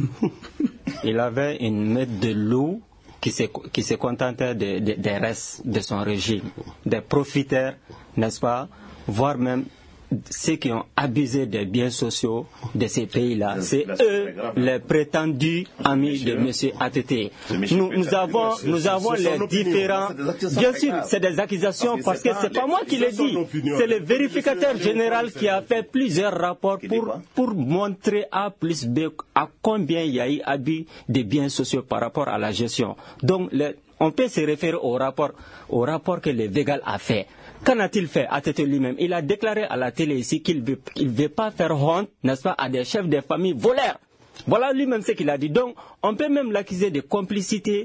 Il avait une meute de loups qui se, qui se contentait de, de, des restes de son régime, des profiteurs, n'est-ce pas, voire même ceux qui ont abusé des biens sociaux de ces pays-là. C'est eux les prétendus amis de M. A T T. Nous, nous avons, nous avons les différents... Bien sûr, c'est des accusations parce que c'est pas moi qui l'ai dit. C'est le vérificateur général qui a fait plusieurs rapports pour, pour montrer A plus B à combien il y a eu abus des biens sociaux par rapport à la gestion. Donc, les, on peut se référer au rapport, au rapport que le Végal a fait. Qu'en a-t-il fait A T T lui-même? Il a déclaré à la télé ici qu'il ne veut, veut pas faire honte, n'est-ce pas, à des chefs de famille voleurs. Voilà lui-même ce qu'il a dit. Donc, on peut même l'accuser de complicité,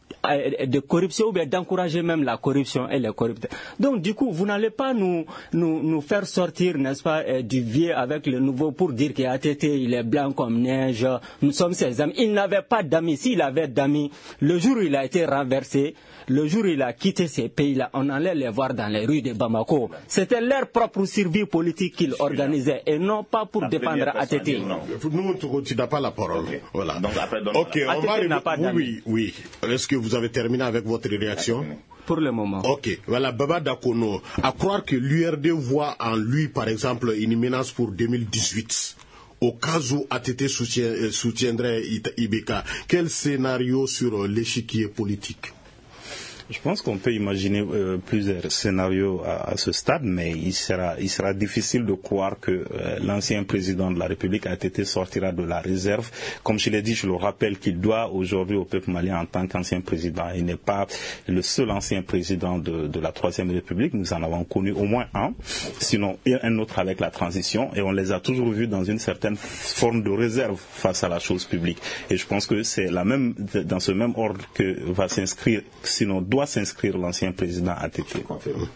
de corruption ou bien d'encourager même la corruption et les corrupteurs. Donc, du coup, vous n'allez pas nous, nous, nous faire sortir, n'est-ce pas, du vieux avec le nouveau pour dire qu'A T T, il est blanc comme neige, nous sommes ses amis. Il n'avait pas d'amis. S'il avait d'amis, le jour où il a été renversé, le jour où il a quitté ces pays-là, on allait les voir dans les rues de Bamako. C'était leur propre survie politique qu'ils organisaient et non pas pour la défendre A T T. Nous, tu n'as pas la parole. Okay. Voilà. Donc, après, donc, ok, on va n'a pas oui, oui. Est-ce que vous avez terminé avec votre réaction? Pour le moment. Ok, voilà, Baba Dakono. À croire que l'U R D voit en lui, par exemple, une menace pour deux mille dix-huit. Au cas où A T T soutien, soutiendrait I B K, quel scénario sur l'échiquier politique? Je pense qu'on peut imaginer euh, plusieurs scénarios à, à ce stade, mais il sera, il sera difficile de croire que euh, l'ancien président de la République A T T sortira de la réserve. Comme je l'ai dit, je le rappelle qu'il doit aujourd'hui au peuple malien en tant qu'ancien président. Il n'est pas le seul ancien président de, de la Troisième République. Nous en avons connu au moins un, sinon un autre avec la transition, et on les a toujours vus dans une certaine forme de réserve face à la chose publique. Et je pense que c'est la même, dans ce même ordre que va s'inscrire, sinon doit s'inscrire l'ancien président A T T.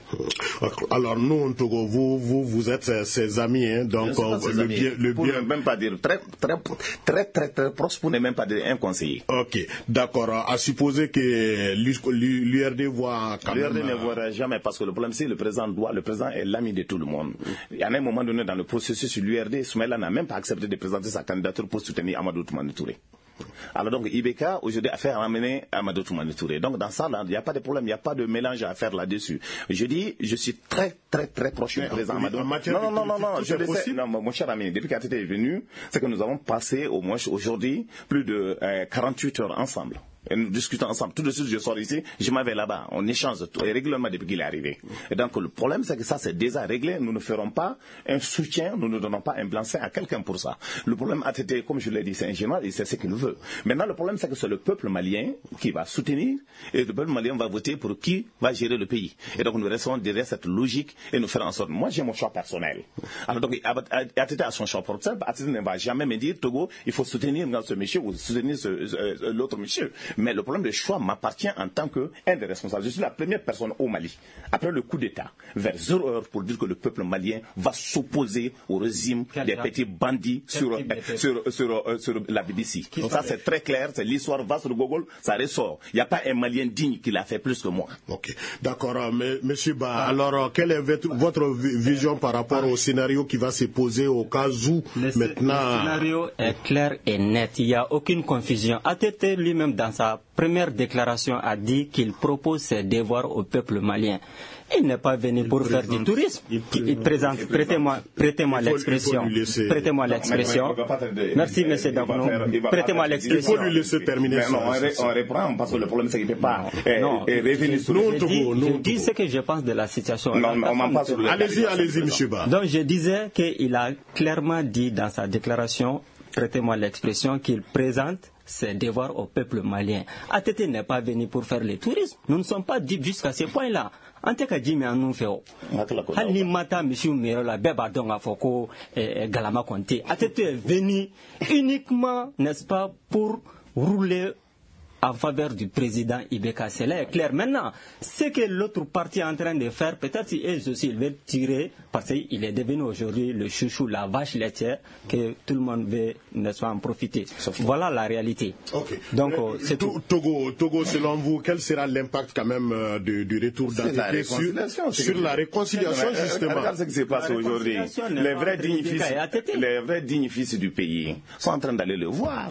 Alors nous, Togo, vous, vous, vous êtes ses amis, hein, donc euh, le amis. bien, le pour bien. ne même pas dire très, très, très, très, très proche, pour ne même pas dire un conseiller. Ok, d'accord. À supposer que l'U R D voit quand même. L'U R D ne voit jamais parce que le problème c'est le président doit, le président est l'ami de tout le monde. Il y a un moment donné dans le processus, l'U R D, Soumaïla n'a même pas accepté de présenter sa candidature pour soutenir Amadou Toumani Touré. Alors donc I B K aujourd'hui a fait ramener Amadou Toumani Touré. Donc dans ça, il n'y a pas de problème, il n'y a pas de mélange à faire là-dessus. Je dis, je suis très très très proche du président Amadou. Non non non non, non je le sais. Non, mon cher ami, depuis qu'A T T est venu, c'est que nous avons passé au moins aujourd'hui plus de euh, quarante-huit heures ensemble. Et nous discutons ensemble. Tout de suite, je sors ici, je m'en vais là-bas. On échange tout, régulièrement depuis qu'il est arrivé. Et donc, le problème, c'est que ça, c'est déjà réglé. Nous ne ferons pas un soutien, nous ne donnons pas un blanc-seing à quelqu'un pour ça. Le problème a été, comme je l'ai dit, c'est un général et c'est ce qu'il veut. Maintenant, le problème, c'est que c'est le peuple malien qui va soutenir et le peuple malien va voter pour qui va gérer le pays. Et donc, nous restons derrière cette logique et nous ferons en sorte. Moi, j'ai mon choix personnel. Alors, donc, A T T a son choix personnel. A T T ne va jamais me dire, Togo, il faut soutenir ce monsieur ou soutenir ce, ce, l'autre monsieur. Mais le problème de choix m'appartient en tant qu'un des responsables. Je suis la première personne au Mali, après le coup d'État, vers zéro heure pour dire que le peuple malien va s'opposer au régime Quel des petits bandits sur, euh, sur, sur, sur, euh, sur la B B C. Donc ça c'est très clair, c'est l'histoire va sur Google, ça ressort. Il n'y a pas un Malien digne qui l'a fait plus que moi. Ok, d'accord. Euh, Monsieur Ba, ah. alors euh, quelle est votre, votre vision par rapport ah. au scénario qui va se poser au cas où le maintenant... Le scénario est clair et net, il n'y a aucune confusion. A T T lui-même dans sa première déclaration a dit qu'il propose ses devoirs au peuple malien. Il n'est pas venu il pour présente, faire du tourisme. Il, il, il présente. Prêtez-moi, prêtez-moi l'expression. Prêtez-moi l'expression. Merci, monsieur Davono. Prêtez-moi l'expression. Il faut lui laisser terminer. Non, on reprend parce que le problème c'est qu'il ne peut pas revenir sur le sujet. Je dis ce que je pense de la situation. Non, on m'en passe sur le. Allez-y, allez-y, monsieur Ba. Donc je disais qu'il a clairement dit dans sa déclaration, prêtez-moi l'expression, qu'il présente ses devoirs au peuple malien. A T T n'est pas venu pour faire le tourisme. Nous ne sommes pas dits jusqu'à ce point-là. En tout cas, Jimmy en nous fait. Hali mata monsieur Mirola beba donga foko galama konte. A T T est venu uniquement, n'est-ce pas, pour rouler en faveur du président Ibeka. C'est là clair. Maintenant, ce que l'autre parti est en train de faire, peut-être eux aussi ils veulent tirer, parce qu'il est devenu aujourd'hui le chouchou, la vache laitière, que tout le monde veut, n'est-ce pas, en profiter. Voilà la réalité. Okay. Donc, euh, c'est tout. Togo, Togo, selon vous, quel sera l'impact quand même euh, du, du retour d'A T T sur, sur la réconciliation, mais, justement? Regarde ce qui se passe aujourd'hui. Les vrais dignes fils, les vrais dignes fils du pays sont en train d'aller le voir.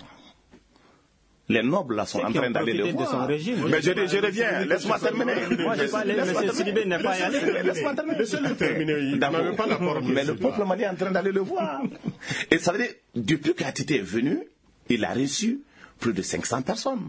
Les nobles là sont en train d'aller le voir. Mais je, je reviens, laisse-moi terminer. Moi je parle, M. Sidibé n'est pas allé. Laisse-moi terminer. Laisse-le terminer. Mais le peuple malien est en train d'aller le voir. Et ça veut dire, depuis qu'A T T est venu, il a reçu plus de cinq cents personnes.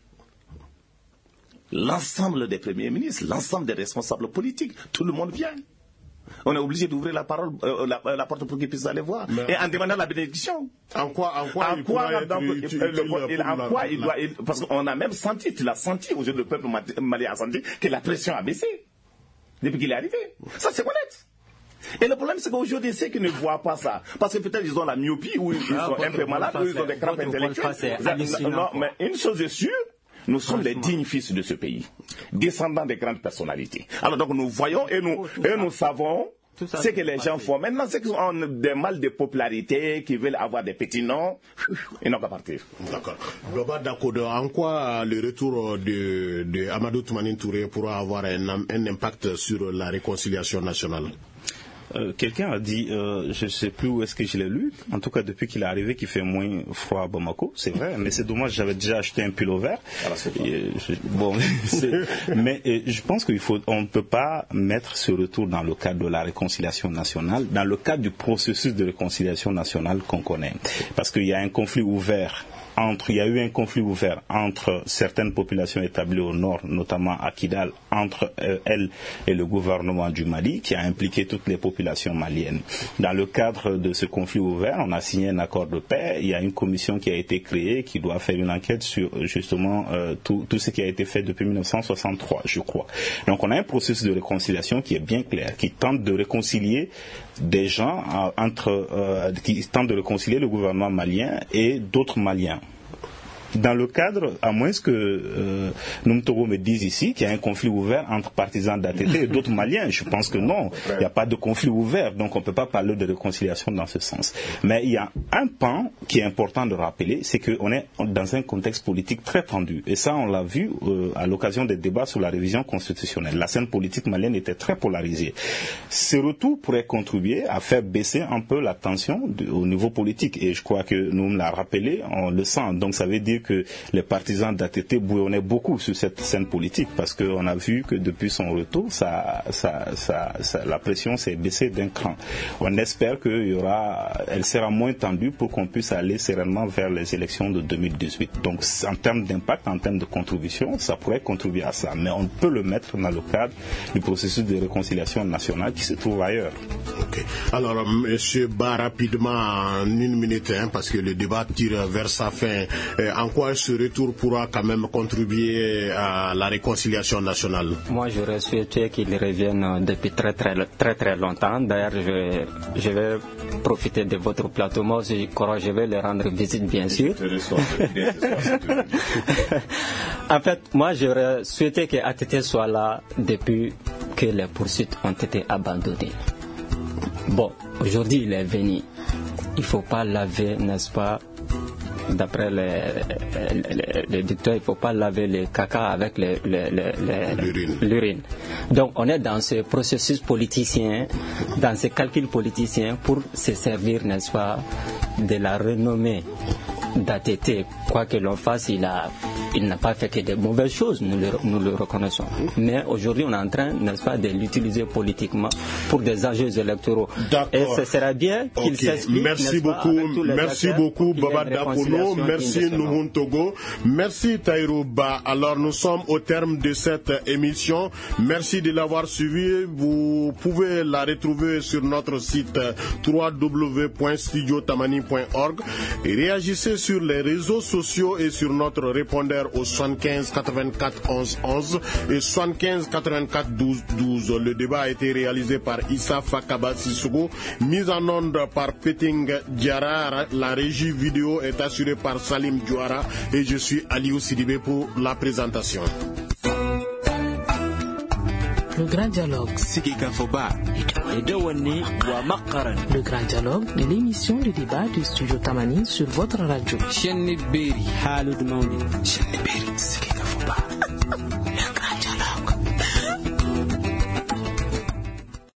L'ensemble des premiers ministres, l'ensemble des responsables politiques, tout le monde vient. On est obligé d'ouvrir la parole, euh, la, la porte pour qu'ils puissent aller voir. Mais et en demandant la bénédiction. En quoi, en quoi, en il, quoi, donc, il, il, le, il, en quoi il doit, il, parce qu'on a même senti, tu l'as senti, aujourd'hui le peuple malien a senti que la pression a baissé depuis qu'il est arrivé. Ça c'est honnête. Et le problème, c'est qu'aujourd'hui, c'est qu'ils ne voient pas ça. Parce que peut-être ils ont la myopie, ou ils ah, sont un peu malades, ou ils ont des crampes intellectuelles. Non, mais une chose est sûre, nous sommes les dignes fils de ce pays, descendants des grandes personnalités. Alors donc nous voyons et nous, et nous savons ce que les gens font. Maintenant, ceux qui ont des mal de popularité, qui veulent avoir des petits noms, ils n'ont qu'à partir. D'accord. D'accord. En quoi le retour de, de Amadou Toumani Touré pourra avoir un, un impact sur la réconciliation nationale? Euh, Quelqu'un a dit, euh, je ne sais plus où est-ce que je l'ai lu, en tout cas depuis qu'il est arrivé qu'il fait moins froid à Bamako, c'est vrai, mais c'est dommage, j'avais déjà acheté un pull vert. Ah, et, je, bon, mais et, je pense qu'il faut, on ne peut pas mettre ce retour dans le cadre de la réconciliation nationale, dans le cadre du processus de réconciliation nationale qu'on connaît, parce qu'il y a un conflit ouvert. Entre, il y a eu un conflit ouvert entre certaines populations établies au nord, notamment à Kidal, entre euh, elle et le gouvernement du Mali, qui a impliqué toutes les populations maliennes. Dans le cadre de ce conflit ouvert, on a signé un accord de paix. Il y a une commission qui a été créée, qui doit faire une enquête sur justement euh, tout, tout ce qui a été fait depuis mille neuf cent soixante-trois, je crois. Donc on a un processus de réconciliation qui est bien clair, qui tente de réconcilier des gens euh, entre, euh, qui tente de réconcilier le gouvernement malien et d'autres Maliens. Dans le cadre, à moins que euh, Numtoro me dise ici qu'il y a un conflit ouvert entre partisans d'A T T et d'autres Maliens, je pense que non, il n'y a pas de conflit ouvert, donc on ne peut pas parler de réconciliation dans ce sens. Mais il y a un pan qui est important de rappeler, c'est qu'on est dans un contexte politique très tendu. Et ça, on l'a vu euh, à l'occasion des débats sur la révision constitutionnelle. La scène politique malienne était très polarisée. Ce retour pourrait contribuer à faire baisser un peu la tension de, au niveau politique. Et je crois que nous l'a rappelé, on le sent. Donc ça veut dire souligner que les partisans d'A T T bouillonnaient beaucoup sur cette scène politique parce qu'on a vu que depuis son retour, ça, ça, ça, ça, la pression s'est baissée d'un cran. On espère qu'il y aura, elle sera moins tendue pour qu'on puisse aller sereinement vers les élections de deux mille dix-huit. Donc en termes d'impact, en termes de contribution, ça pourrait contribuer à ça. Mais on peut le mettre dans le cadre du processus de réconciliation nationale qui se trouve ailleurs. Ok. Alors, Monsieur Ba, rapidement, en une minute, hein, parce que le débat tire vers sa fin, euh, en quoi ce retour pourra quand même contribuer à la réconciliation nationale? Moi, j'aurais souhaité qu'ils reviennent depuis très très très très longtemps. D'ailleurs, je, je vais profiter de votre plateau. Moi aussi, je vais leur rendre visite, bien sûr. En fait, moi, j'aurais souhaité que A T T soit là depuis que les poursuites ont été abandonnées. Bon, aujourd'hui, il est venu. Il ne faut pas laver, n'est-ce pas, d'après les, les, les dicteurs, il ne faut pas laver les caca avec les, les, les, l'urine. l'urine. Donc, on est dans ce processus politicien, dans ce calcul politicien pour se servir, n'est-ce pas, de la renommée d'A T T. Quoi que l'on fasse, il a, il n'a pas fait que de mauvaises choses, nous le, nous le reconnaissons. Mais aujourd'hui, on est en train, n'est-ce pas, de l'utiliser politiquement pour des enjeux électoraux. D'accord. Et ce serait bien qu'il okay. s'explique. Merci beaucoup, merci beaucoup, Baba Dapono, merci Nouhoun Togo, merci Taïrou Ba. Alors, nous sommes au terme de cette émission. Merci de l'avoir suivi. Vous pouvez la retrouver sur notre site w w w point studio tamani point org et réagissez sur les réseaux sociaux et sur notre répondeur au soixante-quinze quatre-vingt-quatre onze onze et soixante-quinze quatre-vingt-quatre douze douze. Le débat a été réalisé par Issa Fakaba Sissoko, mise en onde par Peting Diara. La régie vidéo est assurée par Salim Diouara et je suis Aliou Sidibé pour la présentation. Le grand dialogue. Le grand dialogue de l'émission de débat du studio Tamani sur votre radio.